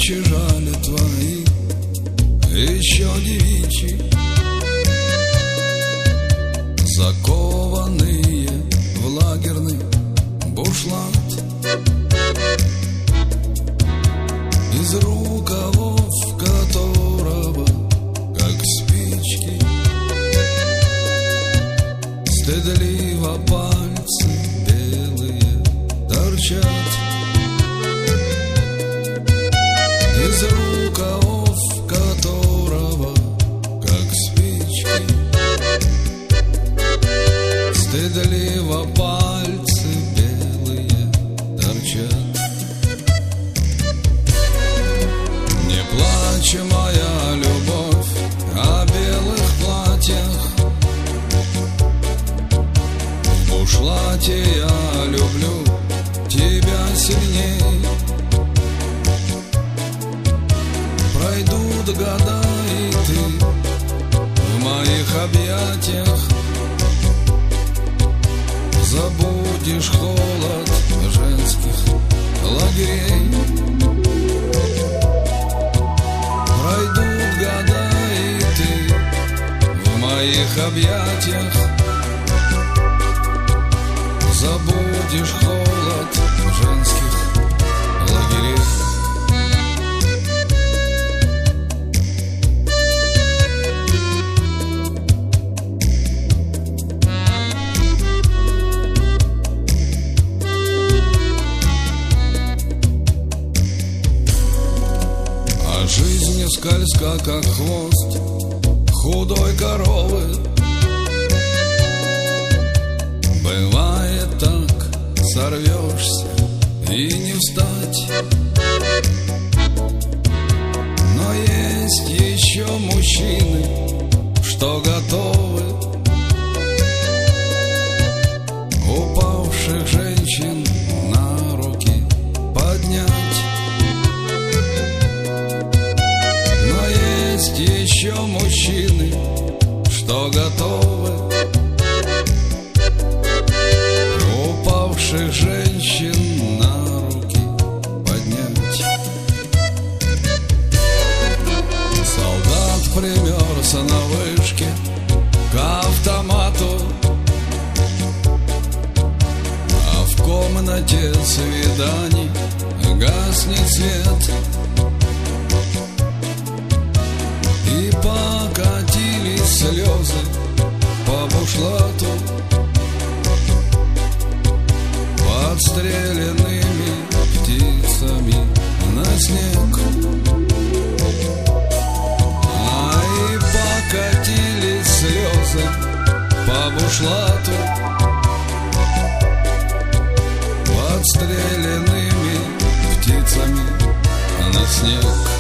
плечи жали твои, еще девичьи, закованные в лагерный бушлат, из рукавов которого, как спички, стыдливо пальцы белые торчат. Из рукавов которого, как спички, стыдливо пальцы белые торчат. Не плачь, моя любовь, о белых платьях, в бушлате я люблю тебя сильней. Пройдут года, и ты в моих объятиях забудешь холод женских лагерей. Пройдут года, и ты в моих объятиях забудешь холод женских лагерей. Жизнь скользка, как хвост худой коровы. Бывает так, сорвешься и не встать. Но есть еще мужчины, что готовы упавших женщин на руки поднять. Есть еще мужчины, что готовы упавших женщин на руки поднять. Солдат примерся на вышке к автомату, а в комнате свиданий гаснет свет. И покатились слезы по бушлату подстреленными птицами на снег. И покатились слезы по бушлату подстреленными птицами на снег.